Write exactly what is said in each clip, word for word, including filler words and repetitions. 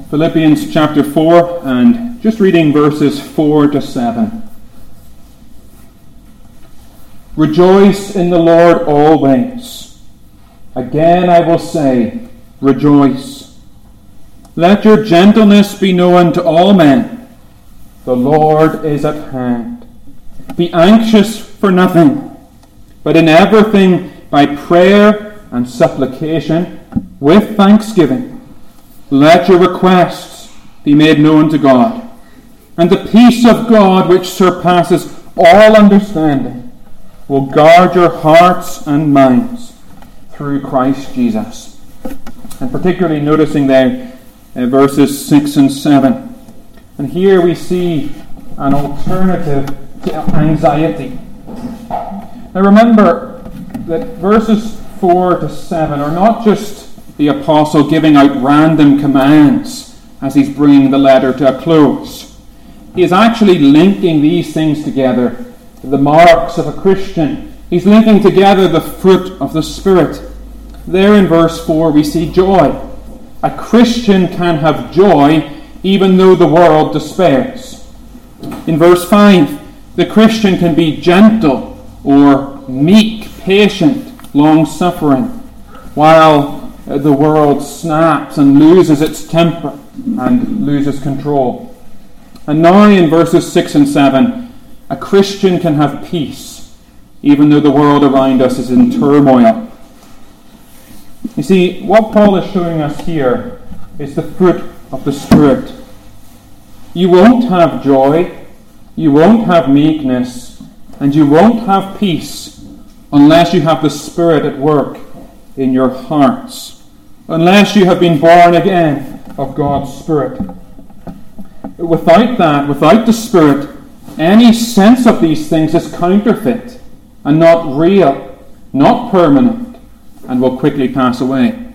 Philippians chapter four, and just reading verses four to seven. Rejoice in the Lord always. Again I will say, rejoice. Let your gentleness be known to all men. The Lord is at hand. Be anxious for nothing, but in everything by prayer and supplication with thanksgiving. Let your requests be made known to God, and the peace of God, which surpasses all understanding, will guard your hearts and minds through Christ Jesus. And particularly noticing there uh, verses six and seven. And here we see an alternative to anxiety. Now remember that verses four to seven are not just the apostle giving out random commands as he's bringing the letter to a close. He is actually linking these things together, the marks of a Christian. He's linking together the fruit of the Spirit. There in verse four we see joy. A Christian can have joy even though the world despairs. In verse five, the Christian can be gentle or meek, patient, long-suffering, while the world snaps and loses its temper and loses control. And now in verses six and seven, a Christian can have peace, even though the world around us is in turmoil. You see, what Paul is showing us here is the fruit of the Spirit. You won't have joy, you won't have meekness, and you won't have peace unless you have the Spirit at work in your hearts. Unless you have been born again of God's Spirit. Without that, without the Spirit, any sense of these things is counterfeit and not real, not permanent, and will quickly pass away.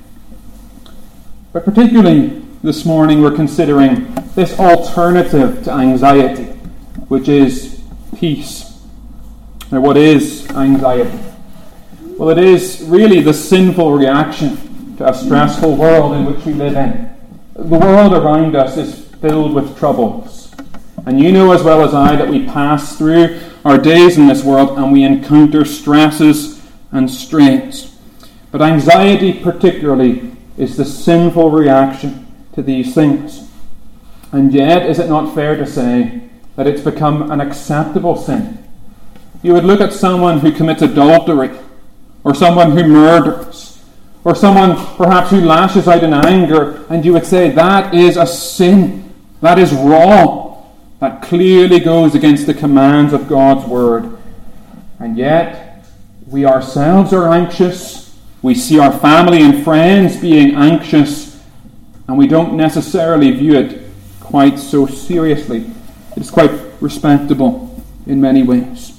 But particularly this morning we're considering this alternative to anxiety, which is peace. Now, what is anxiety? Well, it is really the sinful reaction to a stressful world in which we live in. The world around us is filled with troubles. And you know as well as I that we pass through our days in this world and we encounter stresses and strains. But anxiety particularly is the sinful reaction to these things. And yet, is it not fair to say that it's become an acceptable sin? You would look at someone who commits adultery, or someone who murders, or someone perhaps who lashes out in anger, and you would say that is a sin, that is wrong, that clearly goes against the commands of God's word. And yet, we ourselves are anxious, we see our family and friends being anxious, and we don't necessarily view it quite so seriously. It's quite respectable in many ways.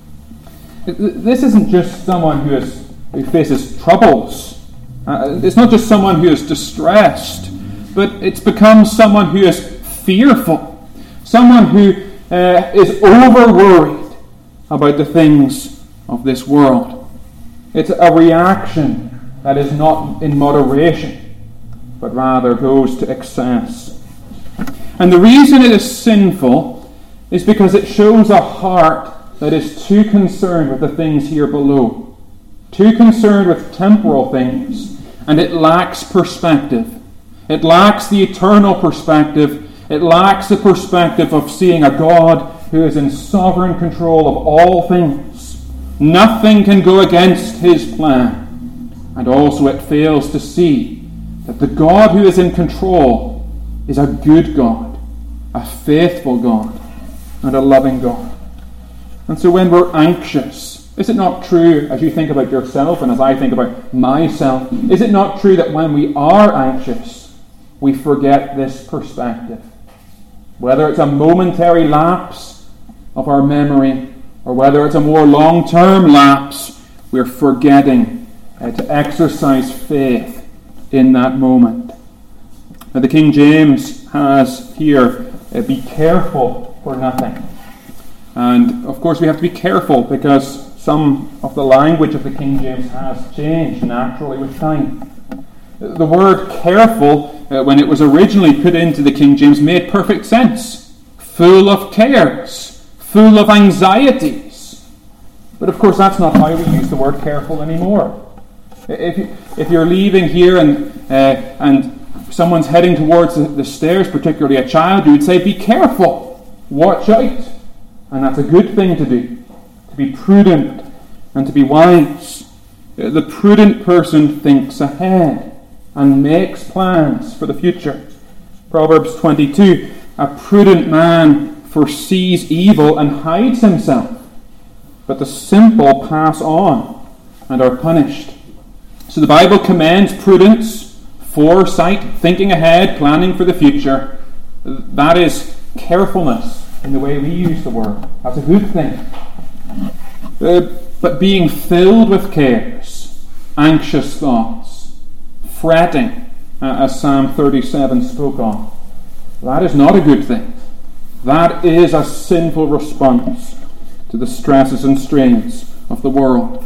This isn't just someone who, is, who faces troubles. Uh, it's not just someone who is distressed, but it's become someone who is fearful, someone who uh, is over-worried about the things of this world. It's a reaction that is not in moderation, but rather goes to excess. And the reason it is sinful is because it shows a heart that is too concerned with the things here below, too concerned with temporal things, and it lacks perspective. It lacks the eternal perspective. It lacks the perspective of seeing a God who is in sovereign control of all things. Nothing can go against his plan. And also it fails to see that the God who is in control is a good God, a faithful God, and a loving God. And so when we're anxious, is it not true, as you think about yourself and as I think about myself, is it not true that when we are anxious, we forget this perspective? Whether it's a momentary lapse of our memory, or whether it's a more long-term lapse, we're forgetting uh, to exercise faith in that moment. Now, the King James has here, uh, be careful for nothing. And of course we have to be careful because some of the language of the King James has changed naturally with time. The word careful uh, when it was originally put into the King James, made perfect sense. Full of cares, full of anxieties. But of course, that's not how we use the word careful anymore. If, you, if you're leaving here and, uh, and someone's heading towards the, the stairs, particularly a child, you would say, be careful, watch out. And that's a good thing to do, to be prudent and to be wise. The prudent person thinks ahead and makes plans for the future. Proverbs twenty-two, a prudent man foresees evil and hides himself, but the simple pass on and are punished. So the Bible commends prudence, foresight, thinking ahead, planning for the future. That is carefulness in the way we use the word. That's a good thing. Uh, but being filled with cares, anxious thoughts, fretting, uh, as Psalm thirty-seven spoke of, that is not a good thing. That is a sinful response to the stresses and strains of the world.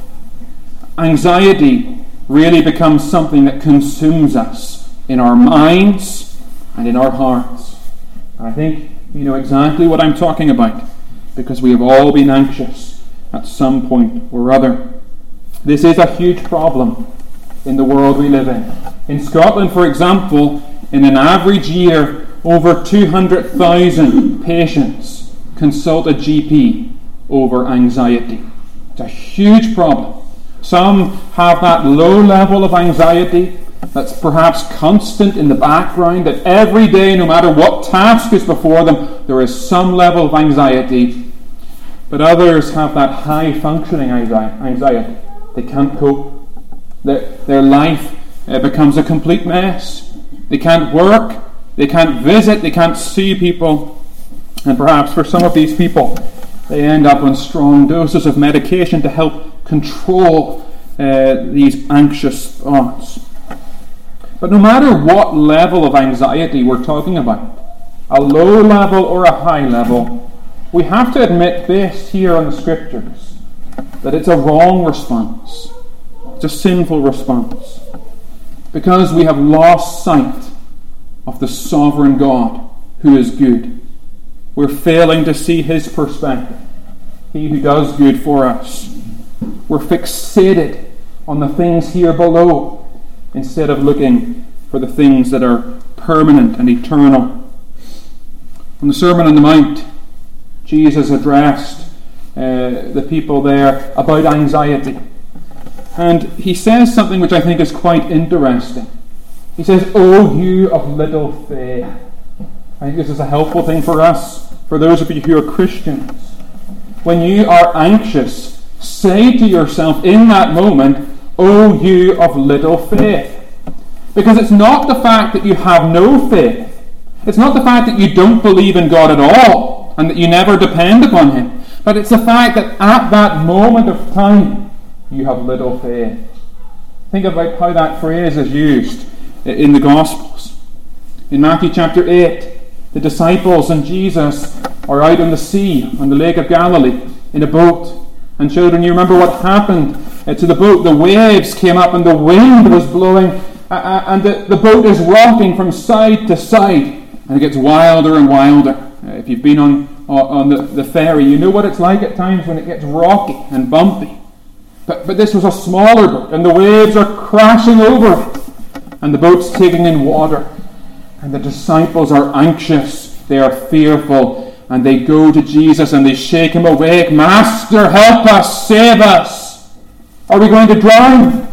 Anxiety really becomes something that consumes us in our minds and in our hearts. And I think you know exactly what I'm talking about, because we have all been anxious at some point or other. This is a huge problem in the world we live in. In Scotland, for example, in an average year, over two hundred thousand patients consult a G P over anxiety. It's a huge problem. Some have that low level of anxiety that's perhaps constant in the background, that every day, no matter what task is before them, there is some level of anxiety. But others have that high-functioning anxiety. They can't cope. Their, their life uh, becomes a complete mess. They can't work. They can't visit. They can't see people. And perhaps for some of these people, they end up on strong doses of medication to help control uh, these anxious thoughts. But no matter what level of anxiety we're talking about, a low level or a high level, we have to admit, based here on the Scriptures, that it's a wrong response. It's a sinful response. Because we have lost sight of the sovereign God who is good. We're failing to see His perspective, He who does good for us. We're fixated on the things here below instead of looking for the things that are permanent and eternal. On the Sermon on the Mount, Jesus addressed uh, the people there about anxiety. And he says something which I think is quite interesting. He says, "O you of little faith." I think this is a helpful thing for us, for those of you who are Christians. When you are anxious, say to yourself in that moment, "O you of little faith." Because it's not the fact that you have no faith. It's not the fact that you don't believe in God at all and that you never depend upon Him. But it's the fact that at that moment of time, you have little faith. Think about how that phrase is used in the Gospels. In Matthew chapter eight, the disciples and Jesus are out on the sea, on the Lake of Galilee, in a boat. And children, you remember what happened to the boat. The waves came up and the wind was blowing, uh, and the, the boat is rocking from side to side. And it gets wilder and wilder. Uh, if you've been on, on the, the ferry, you know what it's like at times when it gets rocky and bumpy. But, but this was a smaller boat, and the waves are crashing over it. And the boat's taking in water. And the disciples are anxious. They are fearful. And they go to Jesus and they shake Him awake. "Master, help us, save us. Are we going to drown?"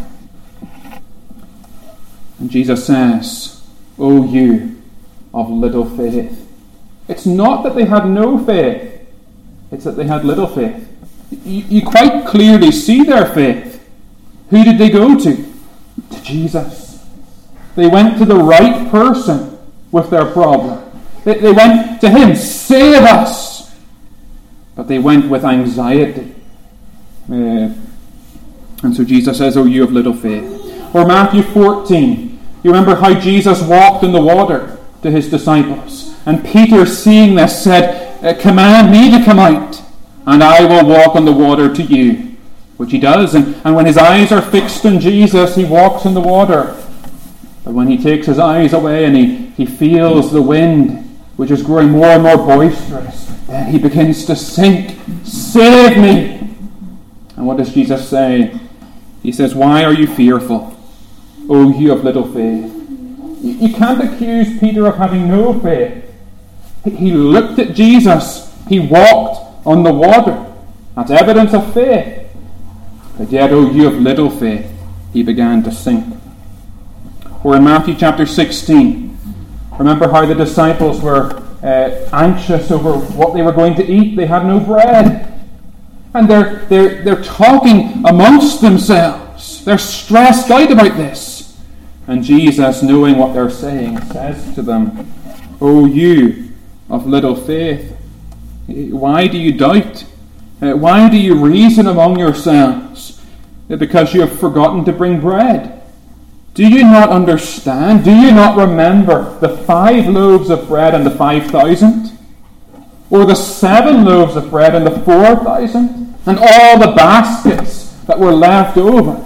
And Jesus says, "O you of little faith." It's not that they had no faith. It's that they had little faith. You, you quite clearly see their faith. Who did they go to? To Jesus. They went to the right person with their problem. They, they went to Him, "Save us." But they went with anxiety. Uh, and so Jesus says, "O you of little faith." Or Matthew fourteen. You remember how Jesus walked in the water to His disciples. And Peter, seeing this, said, "Command me to come out, and I will walk on the water to you." Which he does. And, and when his eyes are fixed on Jesus, he walks in the water. But when he takes his eyes away and he, he feels the wind, which is growing more and more boisterous, then he begins to sink. Save me! And what does Jesus say? He says, why are you fearful, O you of little faith? You, you can't accuse Peter of having no faith. He, he looked at Jesus. He walked on the water. That's evidence of faith. But yet, O you of little faith, he began to sink. Or in Matthew chapter sixteen, remember how the disciples were uh, anxious over what they were going to eat. They had no bread. And they're, they're, they're talking amongst themselves. They're stressed out about this. And Jesus, knowing what they're saying, says to them, O you of little faith, why do you doubt? Uh, why do you reason among yourselves? Because you have forgotten to bring bread. Do you not understand? Do you not remember the five loaves of bread and the five thousand? Or the seven loaves of bread and the four thousand? And all the baskets that were left over?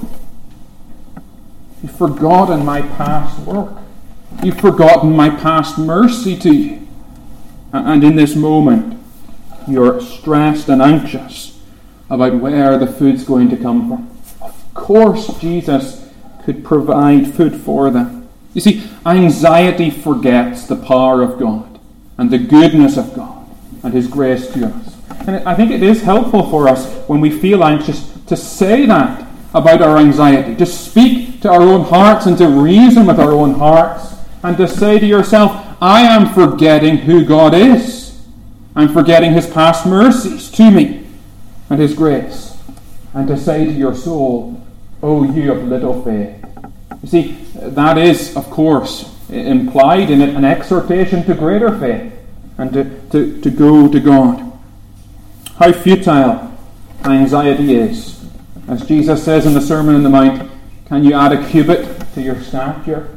You've forgotten my past work. You've forgotten my past mercy to you. And in this moment, you're stressed and anxious about where the food's going to come from. Of course, Jesus could provide food for them. You see, anxiety forgets the power of God and the goodness of God and His grace to us. And I think it is helpful for us when we feel anxious to say that about our anxiety, to speak to our own hearts and to reason with our own hearts, and to say to yourself, I am forgetting who God is. I'm forgetting His past mercies to me and His grace. And to say to your soul, O you of little faith. You see, that is, of course, implied in it an exhortation to greater faith and to, to, to go to God. How futile anxiety is. As Jesus says in the Sermon on the Mount, can you add a cubit to your stature?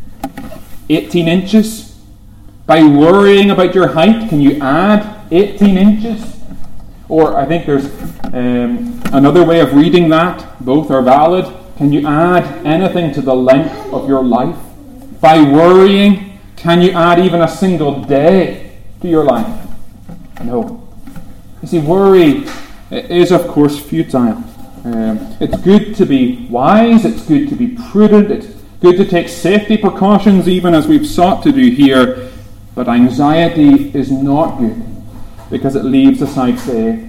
eighteen inches? By worrying about your height, can you add eighteen inches? Or I think there's um, another way of reading that. Both are valid. Can you add anything to the length of your life? By worrying, can you add even a single day to your life? No. You see, worry is, of course, futile. Um, it's good to be wise. It's good to be prudent. It's good to take safety precautions, even as we've sought to do here. But anxiety is not good because it leaves aside faith.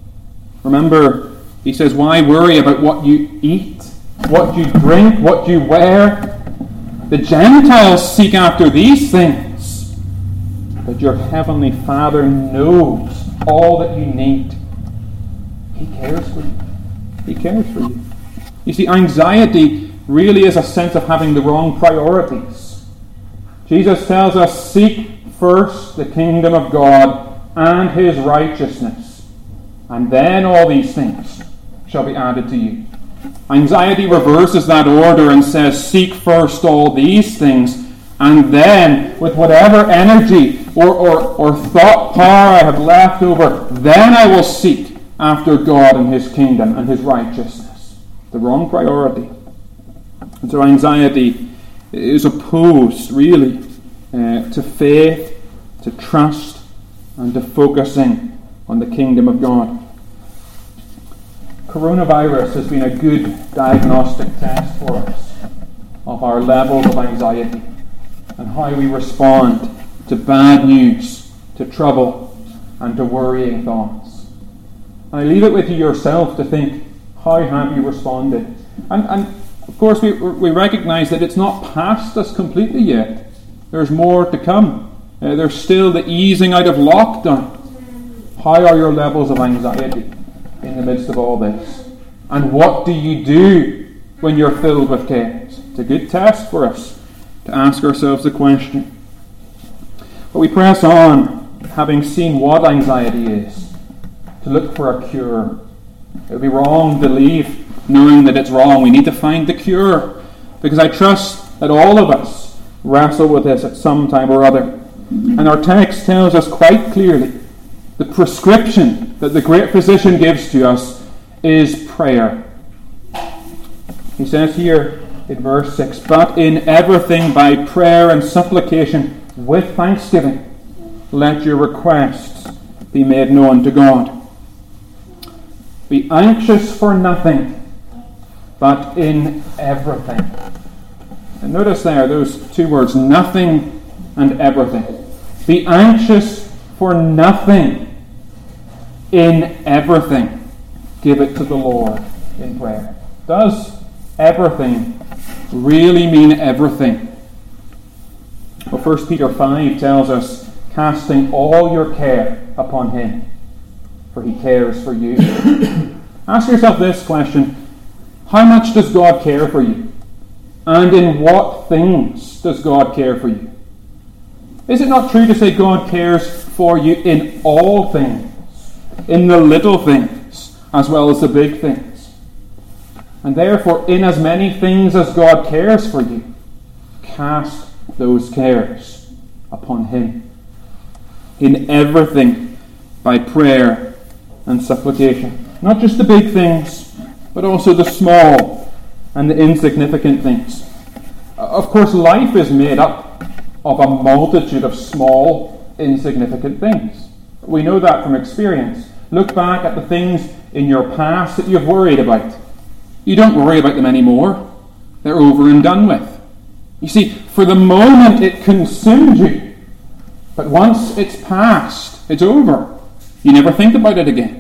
Remember, he says, why worry about what you eat, what you drink, what you wear? The Gentiles seek after these things, but your heavenly Father knows all that you need. He cares for you. He cares for you. You see, anxiety really is a sense of having the wrong priorities. Jesus tells us, seek first the kingdom of God and His righteousness, and then all these things shall be added to you. Anxiety reverses that order and says, seek first all these things, and then, with whatever energy or, or, or thought power I have left over, then I will seek after God and His kingdom and His righteousness. The wrong priority. And so anxiety is opposed, really, uh, to faith, to trust, and to focusing on the kingdom of God. Coronavirus has been a good diagnostic test for us of our levels of anxiety and how we respond to bad news, to trouble, and to worrying thoughts. And I leave it with you yourself to think, how have you responded? And, and of course, we, we recognize that it's not past us completely yet. There's more to come. Uh, there's still the easing out of lockdown. How are your levels of anxiety in the midst of all this? And what do you do when you're filled with chaos? It's a good test for us to ask ourselves the question. But we press on, having seen what anxiety is, to look for a cure. It would be wrong to leave knowing that it's wrong. We need to find the cure, because I trust that all of us wrestle with this at some time or other. And our text tells us quite clearly the prescription that the great physician gives to us is prayer. He says here, in verse six, but in everything by prayer and supplication with thanksgiving, let your requests be made known to God. Be anxious for nothing, but in everything. And notice there those two words, nothing and everything. Be anxious for nothing, in everything. Give it to the Lord in prayer. Does everything really mean everything? Well, First Peter five tells us, casting all your care upon him, for he cares for you. Ask yourself this question: how much does God care for you? And in what things does God care for you? Is it not true to say God cares for you in all things, in the little things as well as the big things? And therefore, in as many things as God cares for you, cast those cares upon him. In everything by prayer and supplication. Not just the big things, but also the small and the insignificant things. Of course, life is made up of a multitude of small, insignificant things. We know that from experience. Look back at the things in your past that you've worried about. You don't worry about them anymore. They're over and done with. You see, for the moment it consumed you, but once it's past, it's over. You never think about it again.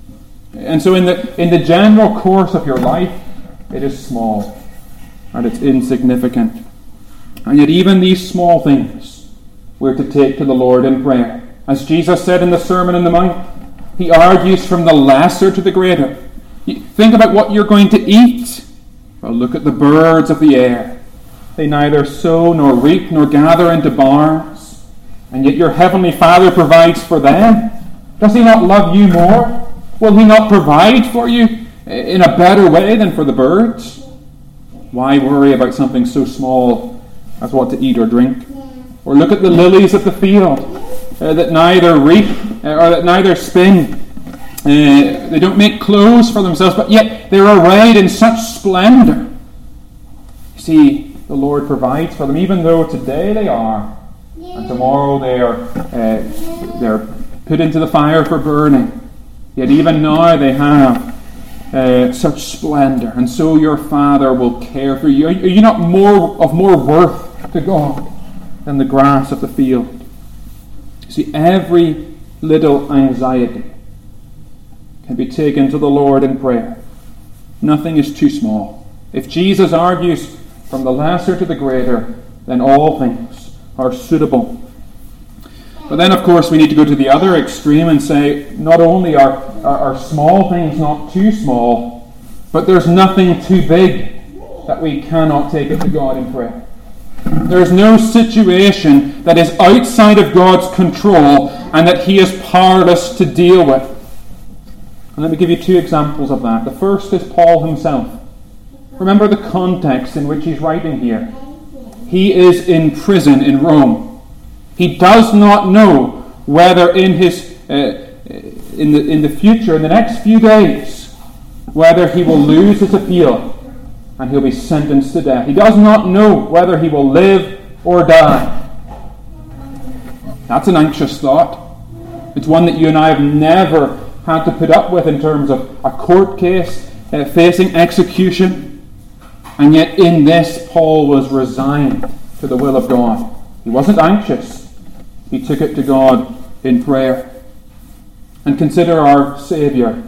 And so in the in the general course of your life, it is small and it's insignificant. And yet even these small things we're to take to the Lord in prayer. As Jesus said in the Sermon on the Mount, he argues from the lesser to the greater. You think about what you're going to eat. Well, look at the birds of the air. They neither sow nor reap nor gather into barns, and yet your heavenly Father provides for them. Does he not love you more? Will he not provide for you in a better way than for the birds? Why worry about something so small as what to eat or drink? Or look at the lilies of the field uh, that neither reap uh, or that neither spin. Uh, they don't make clothes for themselves, but yet they're arrayed in such splendor. You see, the Lord provides for them, even though today they are, and tomorrow they are uh, they're put into the fire for burning. Yet even now they have uh, such splendor, and so your Father will care for you. Are you not more of more worth to God than the grass of the field? See, every little anxiety can be taken to the Lord in prayer. Nothing is too small. If Jesus argues from the lesser to the greater, then all things are suitable. But then, of course, we need to go to the other extreme and say, not only are, are, are small things not too small, but there's nothing too big that we cannot take it to God in prayer. There's no situation that is outside of God's control and that he is powerless to deal with. And let me give you two examples of that. The first is Paul himself. Remember the context in which he's writing here. He is in prison in Rome. He does not know whether in his uh, in the in the future, in the next few days, whether he will lose his appeal and he'll be sentenced to death. He does not know whether he will live or die. That's an anxious thought. It's one that you and I have never had to put up with in terms of a court case, uh, facing execution. And yet in this, Paul was resigned to the will of God. He wasn't anxious. He took it to God in prayer. And consider our Saviour.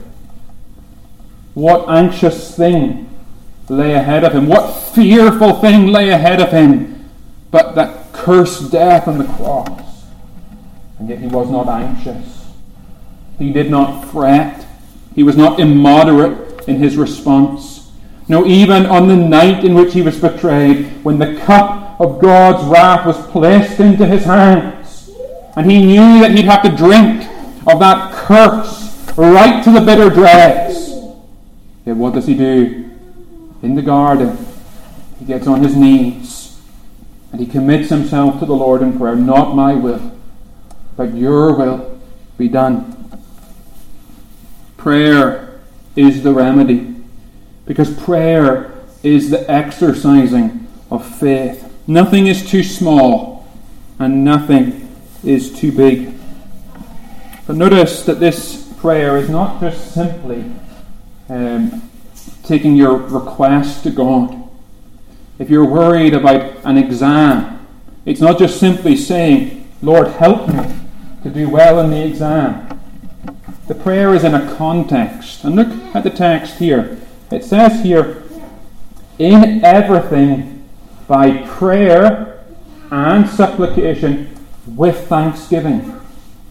What anxious thing lay ahead of him? What fearful thing lay ahead of him but that cursed death on the cross? And yet he was not anxious. He did not fret. He was not immoderate in his response. No, even on the night in which he was betrayed, when the cup of God's wrath was placed into his hands, and he knew that he'd have to drink of that curse right to the bitter dregs. Yet what does he do? In the garden, he gets on his knees and he commits himself to the Lord in prayer. Not my will, but your will be done. Prayer is the remedy, because prayer is the exercising of faith. Nothing is too small, and nothing is too big. But notice that this prayer is not just simply um, taking your request to God. If you're worried about an exam, it's not just simply saying, Lord, help me to do well in the exam. The prayer is in a context. And look at the text here. It says here, in everything by prayer and supplication with thanksgiving.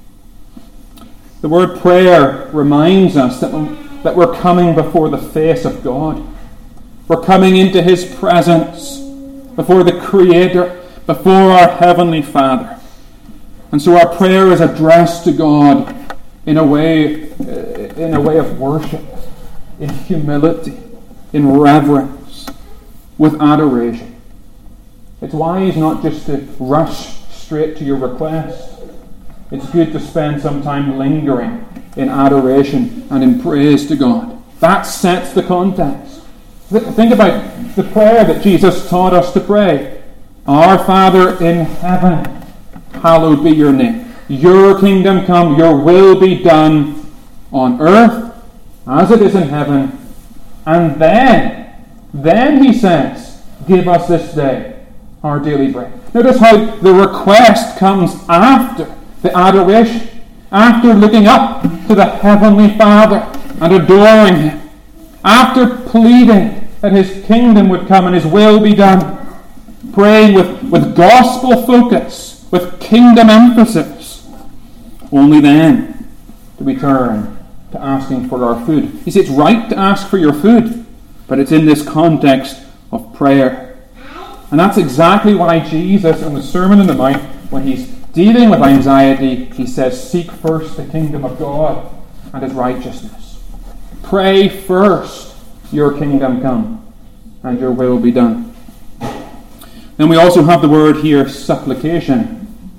The word prayer reminds us that, that we're coming before the face of God. We're coming into His presence, before the Creator, before our Heavenly Father. And so our prayer is addressed to God in a way, in a way of worship, in humility, in reverence, with adoration. It's wise not just to rush straight to your request. It's good to spend some time lingering in adoration and in praise to God. That sets the context. Think about the prayer that Jesus taught us to pray. Our Father in heaven, hallowed be your name. Your kingdom come, your will be done on earth as it is in heaven. And then, then he says, give us this day our daily bread. Notice how the request comes after the adoration, after looking up to the Heavenly Father and adoring Him, after pleading that His kingdom would come and His will be done, praying with, with gospel focus, with kingdom emphasis. Only then do we turn to asking for our food. You see, it's right to ask for your food, but it's in this context of prayer. And that's exactly why Jesus, in the Sermon on the Mount, when He's dealing with anxiety, He says, seek first the kingdom of God and His righteousness. Pray first, your kingdom come and your will be done. Then we also have the word here, supplication.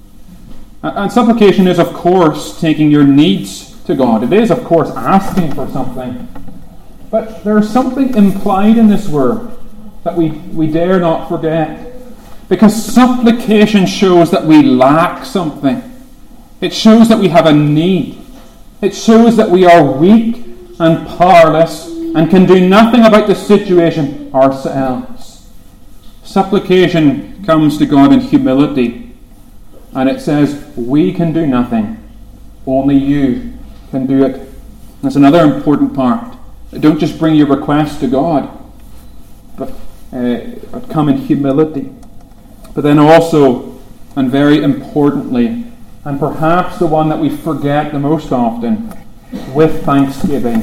And supplication is, of course, taking your needs to God. It is, of course, asking for something. But there's something implied in this word that we, we dare not forget. Because supplication shows that we lack something. It shows that we have a need. It shows that we are weak and powerless and can do nothing about the situation ourselves. Supplication comes to God in humility. And it says, we can do nothing. Only you can do it. That's another important part. Don't just bring your request to God, but, uh, but come in humility. But then also, and very importantly, and perhaps the one that we forget the most often, with thanksgiving.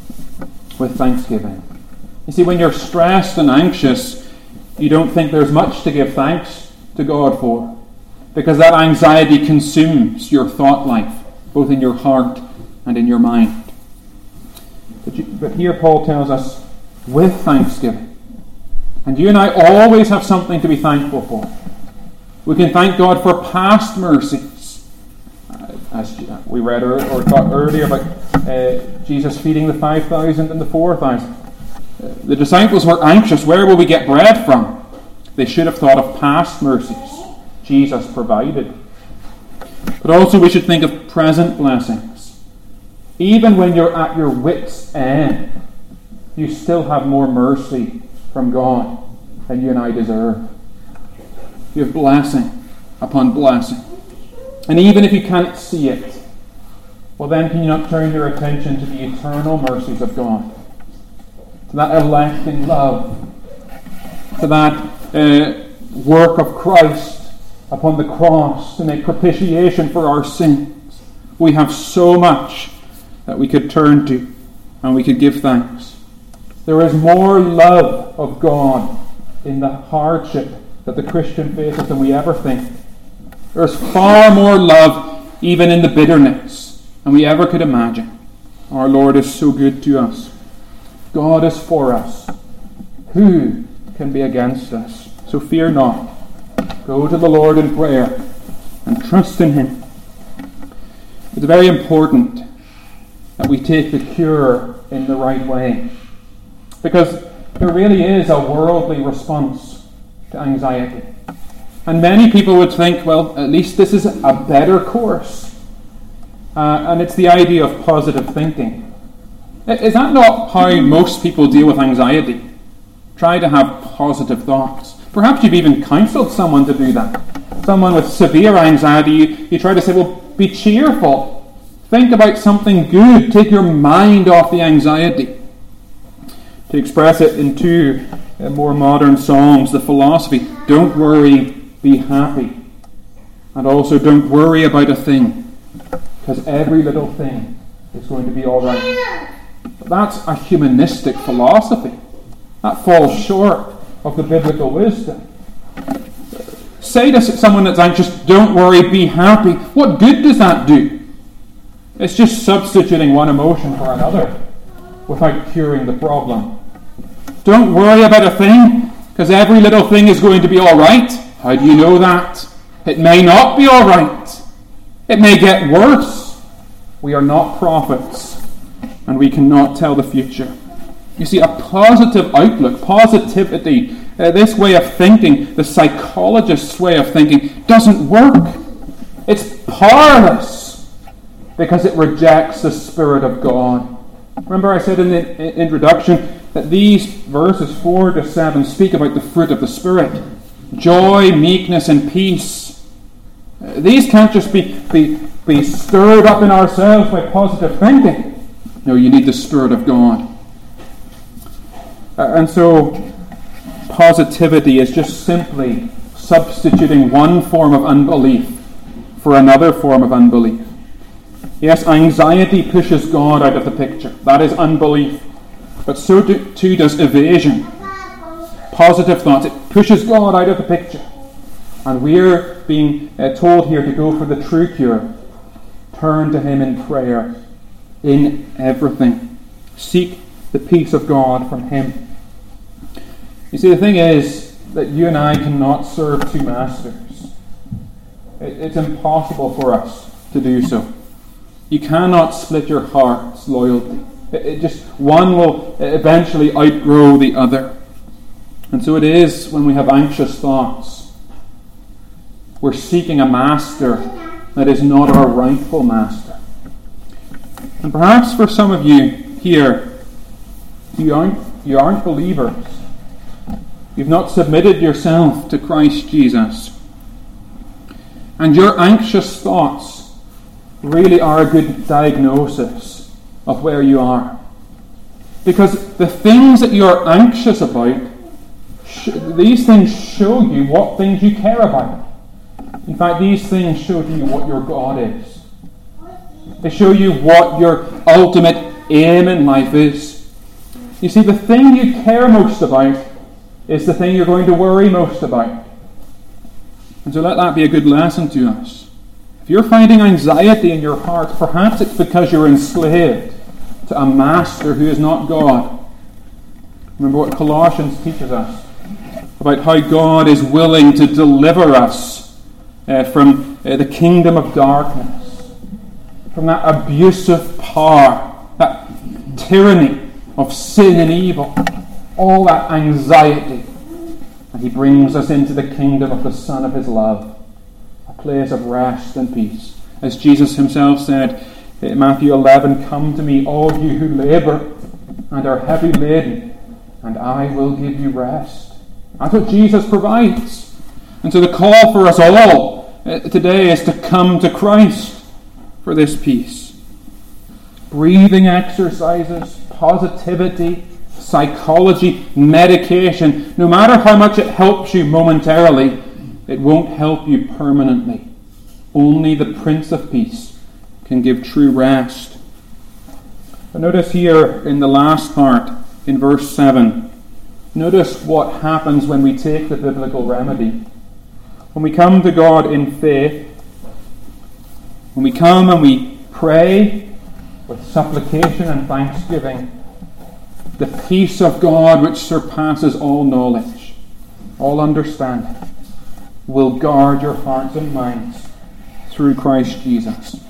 With thanksgiving. You see, when you're stressed and anxious, you don't think there's much to give thanks to God for. Because that anxiety consumes your thought life, both in your heart and in your mind. But, you, but here Paul tells us, with thanksgiving. And you and I always have something to be thankful for. We can thank God for past mercies. Uh, as we read or, or thought earlier about uh, Jesus feeding the five thousand and the four thousand. Uh, the disciples were anxious. Where will we get bread from? They should have thought of past mercies Jesus provided. But also we should think of present blessings. Even when you're at your wit's end, you still have more mercy from God than you and I deserve. You have blessing upon blessing. And even if you can't see it, well then can you not turn your attention to the eternal mercies of God? To that electing love, to that uh, work of Christ upon the cross to make propitiation for our sins. We have so much that we could turn to and we could give thanks. There is more love of God in the hardship that the Christian faces than we ever think. There's far more love even in the bitterness than we ever could imagine. Our Lord is so good to us. God is for us. Who can be against us? So fear not. Go to the Lord in prayer and trust in Him. It's very important that we take the cure in the right way. Because there really is a worldly response to anxiety. And many people would think, well, at least this is a better course. Uh, and it's the idea of positive thinking. Is that not how most people deal with anxiety? Try to have positive thoughts. Perhaps you've even counselled someone to do that. Someone with severe anxiety, you, you try to say, well, be cheerful. Think about something good. Take your mind off the anxiety. To express it in two uh, more modern songs, the philosophy, don't worry, be happy. And also, don't worry about a thing, because every little thing is going to be all right. But that's a humanistic philosophy. That falls short of the biblical wisdom. Say to someone that's anxious, don't worry, be happy. What good does that do? It's just substituting one emotion for another without curing the problem. Don't worry about a thing, because every little thing is going to be all right. How do you know that? It may not be all right. It may get worse. We are not prophets, and we cannot tell the future. You see, a positive outlook, positivity, uh, this way of thinking, the psychologist's way of thinking, doesn't work. It's powerless because it rejects the Spirit of God. Remember I said in the introduction that these verses four to seven speak about the fruit of the Spirit. Joy, meekness, and peace. Uh, these can't just be, be, be stirred up in ourselves by positive thinking. No, you need the Spirit of God. Uh, and so, positivity is just simply substituting one form of unbelief for another form of unbelief. Yes, anxiety pushes God out of the picture. That is unbelief. But so do, too does evasion. Positive thoughts. It pushes God out of the picture. And we're being uh, told here to go for the true cure. Turn to Him in prayer. In everything. Seek the peace of God from Him. You see, the thing is that you and I cannot serve two masters. It, it's impossible for us to do so. You cannot split your heart's loyalty. It, it just one will eventually outgrow the other. And so it is when we have anxious thoughts. We're seeking a master that is not our rightful master. And perhaps for some of you here, you aren't, you aren't believers. You've not submitted yourself to Christ Jesus. And your anxious thoughts really are a good diagnosis of where you are. Because the things that you're anxious about, sh- these things show you what things you care about. In fact, these things show you what your God is. They show you what your ultimate aim in life is. You see, the thing you care most about is the thing you're going to worry most about. And so let that be a good lesson to us. If you're finding anxiety in your heart, perhaps it's because you're enslaved to a master who is not God. Remember what Colossians teaches us about how God is willing to deliver us uh, from uh, the kingdom of darkness, from that abusive power, that tyranny of sin and evil, all that anxiety. And He brings us into the kingdom of the Son of His love, a place of rest and peace. As Jesus Himself said in Matthew eleven, "Come to me, all you who labour and are heavy laden, and I will give you rest." That's what Jesus provides. And so the call for us all uh, today is to come to Christ for this peace. Breathing exercises, positivity, psychology, medication, no matter how much it helps you momentarily, it won't help you permanently. Only the Prince of Peace can give true rest. But notice here in the last part, in verse seven, notice what happens when we take the biblical remedy. When we come to God in faith, when we come and we pray with supplication and thanksgiving, the peace of God which surpasses all knowledge, all understanding, will guard your hearts and minds through Christ Jesus.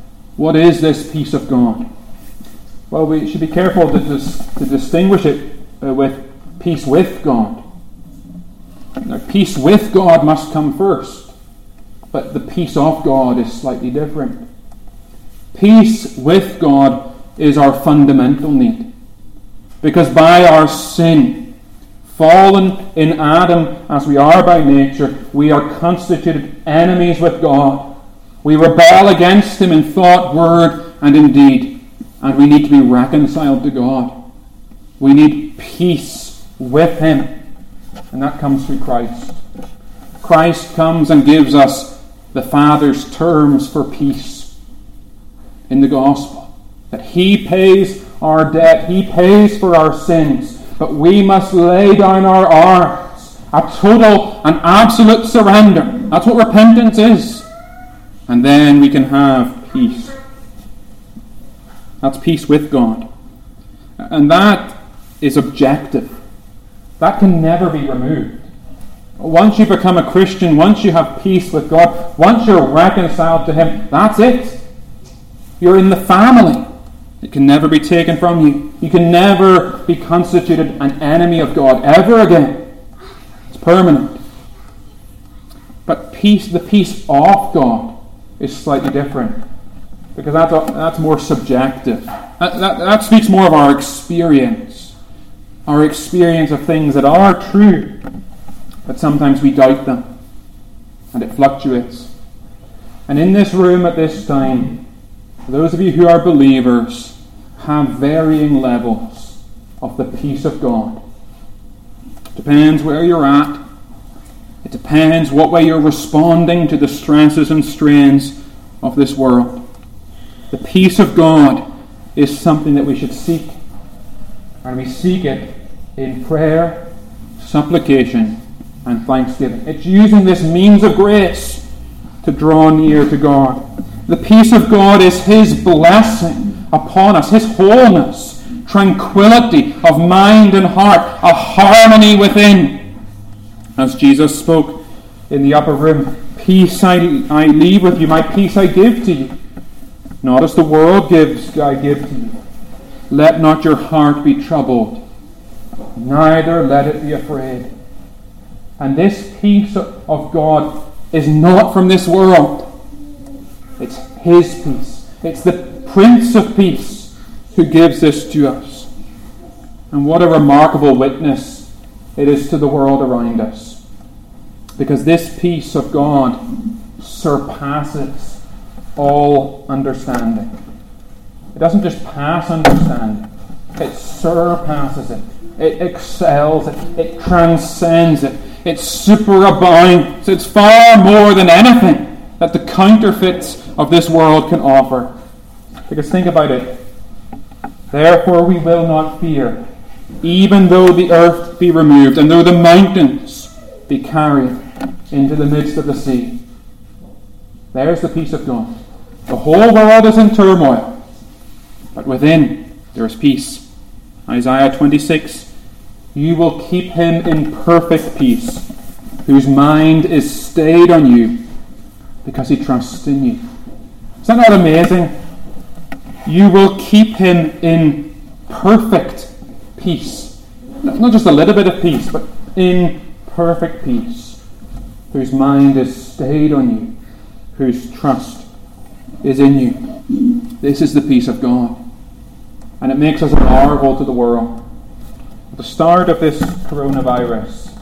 What is this peace of God? Well, we should be careful to, dis- to distinguish it uh, with peace with God. Now, peace with God must come first, but the peace of God is slightly different. Peace with God is our fundamental need, because by our sin, fallen in Adam as we are by nature, we are constituted enemies with God. We rebel against Him in thought, word, and in deed, and we need to be reconciled to God. We need peace with Him, and that comes through Christ. Christ comes and gives us the Father's terms for peace in the gospel, that He pays our debt, He pays for our sins, but we must lay down our arms, a total and absolute surrender. That's what repentance is. And then we can have peace. That's peace with God. And that is objective. That can never be removed. Once you become a Christian, once you have peace with God, once you're reconciled to Him, that's it. You're in the family. It can never be taken from you. You can never be constituted an enemy of God ever again. It's permanent. But peace, the peace of God, is slightly different, because that's, that's more subjective. That, that, that speaks more of our experience. Our experience of things that are true, but sometimes we doubt them, and it fluctuates. And in this room at this time, those of you who are believers have varying levels of the peace of God. It depends where you're at. It depends what way you're responding to the stresses and strains of this world. The peace of God is something that we should seek. And we seek it in prayer, supplication, and thanksgiving. It's using this means of grace to draw near to God. The peace of God is His blessing upon us, His wholeness, tranquility of mind and heart, a harmony within. As Jesus spoke in the upper room, peace I, I leave with you, my peace I give to you. Not as the world gives, I give to you. Let not your heart be troubled, neither let it be afraid. And this peace of God is not from this world. It's His peace. It's the Prince of Peace who gives this to us. And what a remarkable witness it is to the world around us. Because this peace of God surpasses all understanding. It doesn't just pass understanding. It surpasses it. It excels it. It transcends it. It superabounds. It's far more than anything that the counterfeits of this world can offer. Because think about it. Therefore we will not fear, even though the earth be removed, and though the mountains be carried into the midst of the sea. There's the peace of God. The whole world is in turmoil, but within there is peace. Isaiah twenty-six, you will keep him in perfect peace, whose mind is stayed on you, because he trusts in you. Is that not amazing? You will keep him in perfect peace. Not just a little bit of peace, but in perfect peace, whose mind is stayed on you, whose trust is in you. This is the peace of God. And it makes us a marvel to the world. At the start of this coronavirus,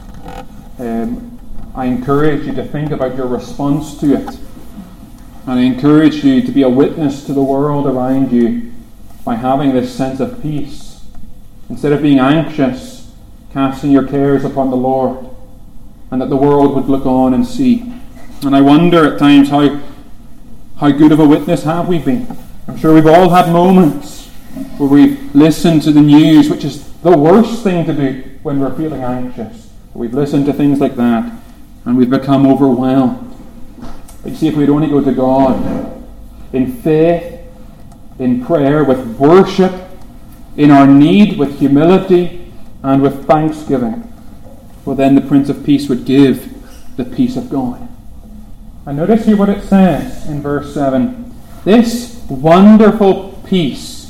um, I encourage you to think about your response to it. And I encourage you to be a witness to the world around you by having this sense of peace. Instead of being anxious, casting your cares upon the Lord, and that the world would look on and see. And I wonder at times how, how good of a witness have we been. I'm sure we've all had moments where we've listened to the news, which is the worst thing to do when we're feeling anxious. We've listened to things like that, and we've become overwhelmed. But you see, if we'd only go to God in faith, in prayer, with worship, in our need, with humility, and with thanksgiving, well then the Prince of Peace would give the peace of God. And notice here what it says in verse seven. This wonderful peace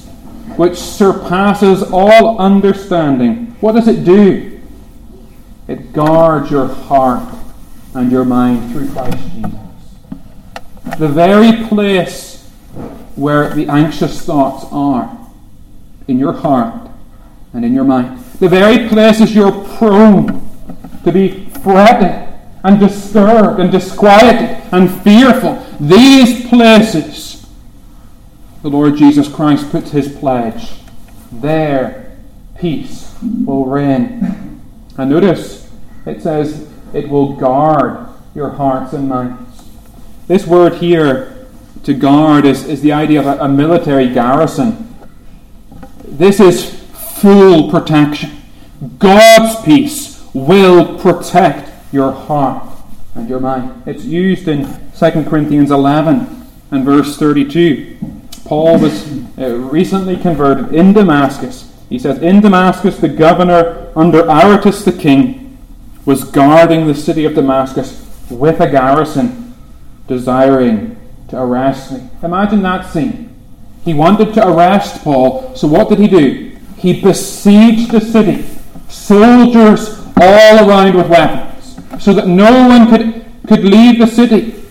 which surpasses all understanding. What does it do? It guards your heart and your mind through Christ Jesus. The very place where the anxious thoughts are, in your heart and in your mind. The very places you're prone to be fretted and disturbed and disquieted and fearful. These places, the Lord Jesus Christ puts his pledge. There, peace will reign. And notice, it says, it will guard your hearts and minds. This word here, to guard, is, is the idea of a, a military garrison. This is full protection. God's peace will protect your heart and your mind. It's used in Second Corinthians eleven and verse thirty-two. Paul was uh, recently converted in Damascus. He says, in Damascus the governor under Aretas the king was guarding the city of Damascus with a garrison, desiring to arrest me. Imagine that scene. He wanted to arrest Paul, so what did he do? He besieged the city, soldiers all around with weapons, so that no one could, could leave the city.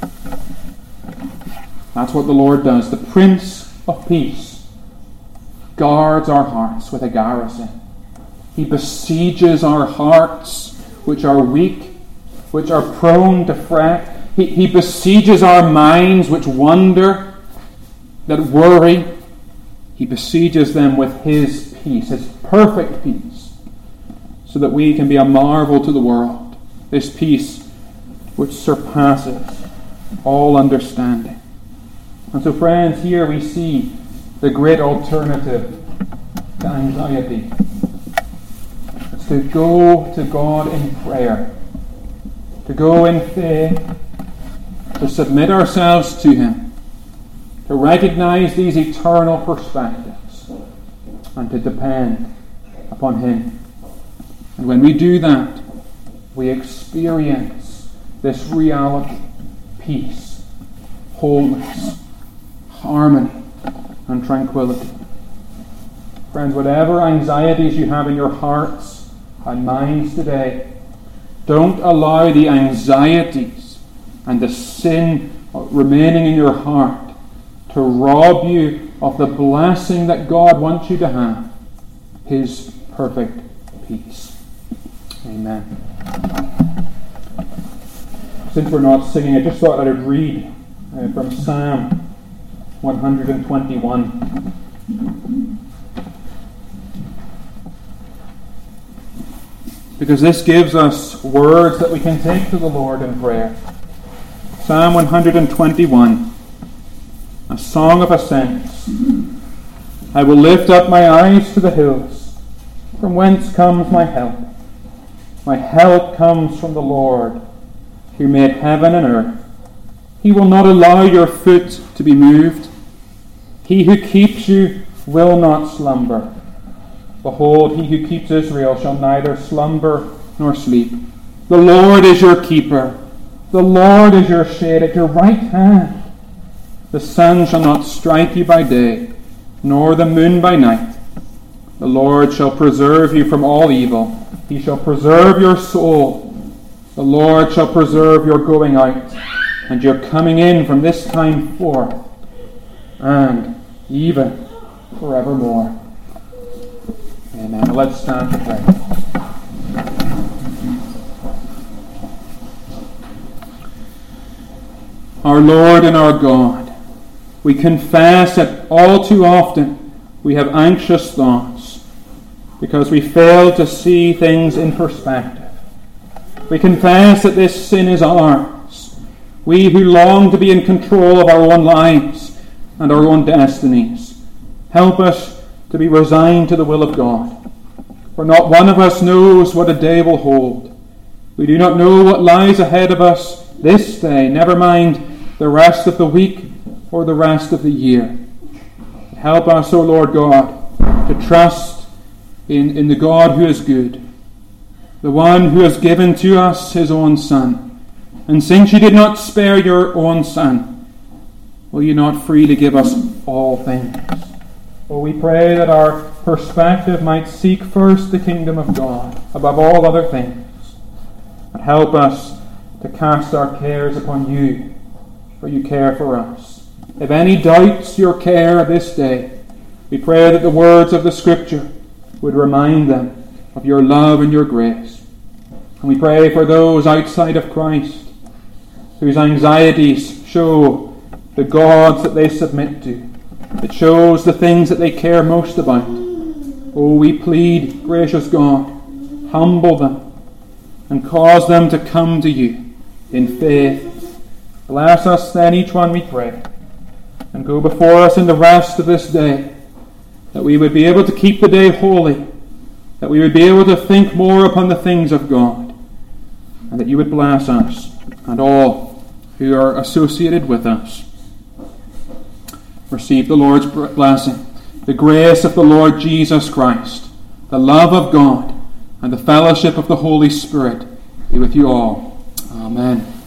That's what the Lord does. The Prince of Peace guards our hearts with a garrison. He besieges our hearts, which are weak, which are prone to fret. He, he besieges our minds, which wonder, that worry. He besieges them with his peace, his perfect peace, so that we can be a marvel to the world. This peace which surpasses all understanding. And so, friends, here we see the great alternative to anxiety. It's to go to God in prayer, to go in faith, to submit ourselves to him, to recognize these eternal perspectives, and to depend upon him. And when we do that, we experience this reality, peace, wholeness, harmony, and tranquility. Friends, whatever anxieties you have in your hearts and minds today, don't allow the anxieties and the sin remaining in your heart to rob you of the blessing that God wants you to have, his perfect peace. Amen. Since we're not singing, I just thought I would read uh, from Psalm one hundred twenty-one. Because this gives us words that we can take to the Lord in prayer. Psalm one hundred twenty-one, a song of ascents. I will lift up my eyes to the hills. From whence comes my help? My help comes from the Lord, who made heaven and earth. He will not allow your foot to be moved. He who keeps you will not slumber. Behold, he who keeps Israel shall neither slumber nor sleep. The Lord is your keeper. The Lord is your shade at your right hand. The sun shall not strike you by day, nor the moon by night. The Lord shall preserve you from all evil. He shall preserve your soul. The Lord shall preserve your going out and your coming in from this time forth, and even forevermore. Amen. Let's stand to pray. Our Lord and our God, we confess that all too often we have anxious thoughts because we fail to see things in perspective. We confess that this sin is ours. We who long to be in control of our own lives and our own destinies. Help us to be resigned to the will of God. For not one of us knows what a day will hold. We do not know what lies ahead of us this day, never mind the rest of the week or the rest of the year. Help us, O Lord God, to trust in, in the God who is good, the one who has given to us his own Son. And since you did not spare your own Son, will you not freely give us all things? Oh, we pray that our perspective might seek first the kingdom of God above all other things. And help us to cast our cares upon you, for you care for us. If any doubts your care this day, we pray that the words of the Scripture would remind them of your love and your grace. And we pray for those outside of Christ whose anxieties show the gods that they submit to. It shows the things that they care most about. Oh, we plead, gracious God, humble them and cause them to come to you in faith. Bless us then, each one, we pray, and go before us in the rest of this day, that we would be able to keep the day holy, that we would be able to think more upon the things of God, and that you would bless us and all who are associated with us. Receive the Lord's blessing. The grace of the Lord Jesus Christ, the love of God, and the fellowship of the Holy Spirit be with you all. Amen.